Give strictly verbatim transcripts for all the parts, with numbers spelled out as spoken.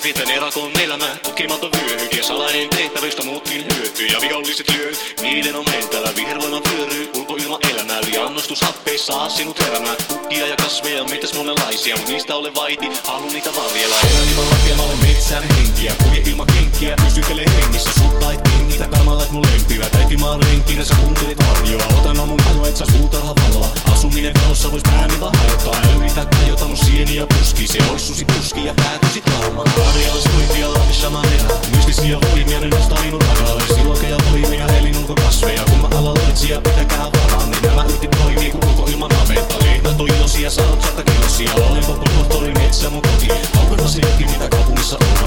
Pienten erakon elämä, tukimaton vyöhyke, salainen tehtävistä muutkin hyötyy ja viholliset lyö. Niiden on mentävä, vihervoima vyöryy, ulkoilma elämää, liannostus happeissa saa sinut heräämään. Kukkia ja kasveja, mitäs monenlaisia, mut niistä ole vaiti, haluun niitä varjella. Elän ilman lakia, mä olen metsän henkiä, kulje ilman kenkiä, pysykele hengissä, sut lait kengitä, karmalait mun lempivät. Äiti maan renkinä, sä kuuntelit varjoa, otan aamun ajo, et sä suutarha valoa. Asuminen kalossa vois pääni vaan hajottaa, yritä kajota mun sieniä puski, se ois susi puski ja päätyisit laumaan. Karjalas voitia Lapissa mä elän, mystisiä voimia, ne nostaa minun radalle. Silokeja voimia, helin ulkokasveja, kun mä alaloitsija, pitäkää varaan. Ne nämä yritit toimii kun ulkoilman navetta. Lehmät on ilosia, saat sata kilosia, olen popultohtori, metsä mun koti. Kaukana se jokin, mitä kaupungissa on.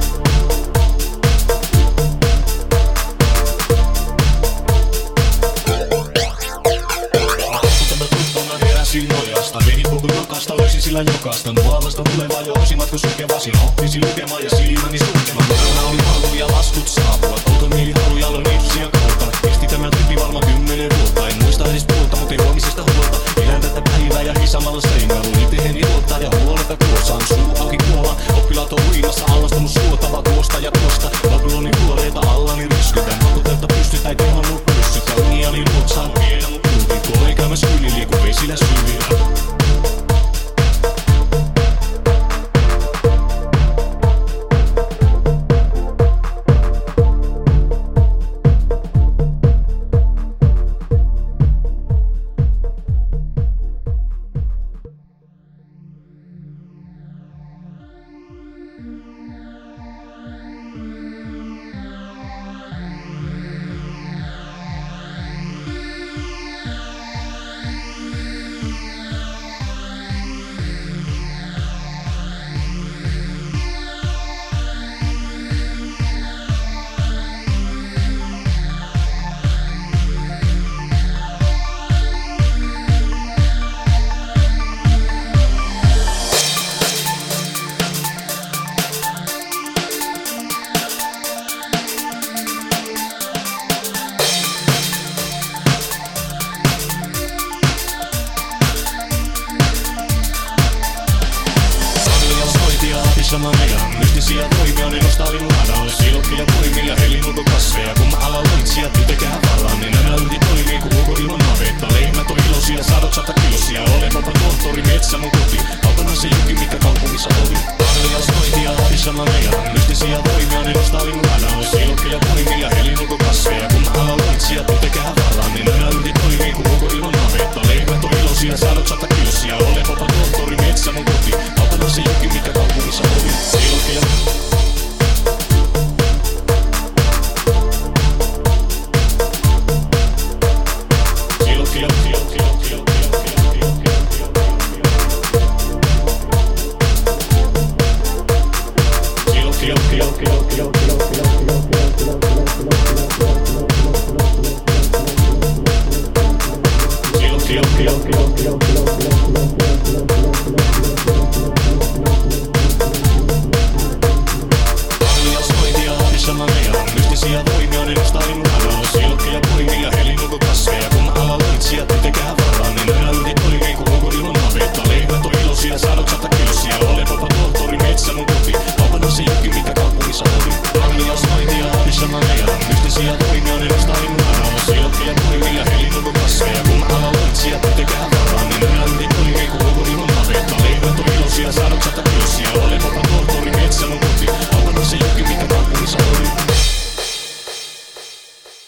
Nojasta, vedit koko jokasta, löysin sillä jokasta. Nuolasta tulevaa jo osimatko sukevasi, oppisi lukemaan ja silmäni sulkemaan. Tämä oli halu ja laskut saapuvat, outo mieli halu ja aloin ihmisiä kautta. Kesti tämä tyyppi varma kymmenen vuotta, en muista edes puolta, mut ei huomisesta huolta. Elän tätä päivää ja hisamalla seinälu, iteheni luottaa ja huoleta kuosaan. Suu auki kuola, oppilaat on uimassa, allastunut suotava tuosta ja tuosta. Babylonin kuoreita allani ryskytän, hakutelta pystytä, ei tehonnut pyssytä. Uniani luotsaan, viedä mun puutin, tuo ei käymäs yli liiku vesillä syvillä. Mä meidän mystisiä voimia, ne nostaa minun radalle. Silokkia voimia, helin ulkokasveja, kun mä alaloitsija, pitäkää varaan. Ne nämä yhdi toimii kun ulkoilman navetta. Lehmät on ilosia, sadot sata kilosia, olen vapaa tohtori, metsä mun koti. Kaukana se joki, mikä kaupungissa oli. Karjalasnointia, Lapissa mä meidän mystisiä voimia, ne nostaa minun radalle. Silokkia voimia, helin ulkokasveja, kun mä alaloitsija, pitäkää varaan. Ne nämä yhdi toimii kun ulkoilman navetta. Lehmät on ilosia, sadot sata kilosia, olen vapaa tohtori, metsä mun koti. Kaukana se joki, mikä kaupungissa oli. Silokkia. Silokkia, silokkia, silokkia, mystisiä voimia, ne nostaa minun radalle. Silokkia voimia, helin ulkokasveja, kun mä alaloitsija, pitäkää varaan. Ne nämä yhdi toimii kun ulkoilman navetta. Lehmät on ilosia, sadot sata kilosia, olen vapaa tohtori, metsä mun koti. Kaukana se joki, mikä kaupungissa oli. Karjalasnointia, Lapissa mä meidän mystisiä voimia, ne nostaa minun